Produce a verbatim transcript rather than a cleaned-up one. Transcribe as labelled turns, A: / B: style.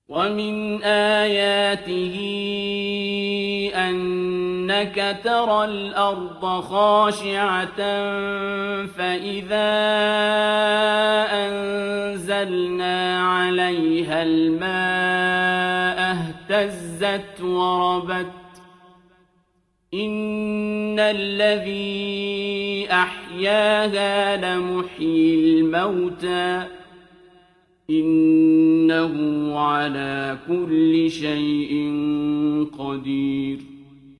A: ومن آياته أنك ترى الأرض خاشعة فإذا أنزلنا عليها الماء اهتزت وربت إن الذي أحياها لمحيي الموتى إنه على كل شيء قدير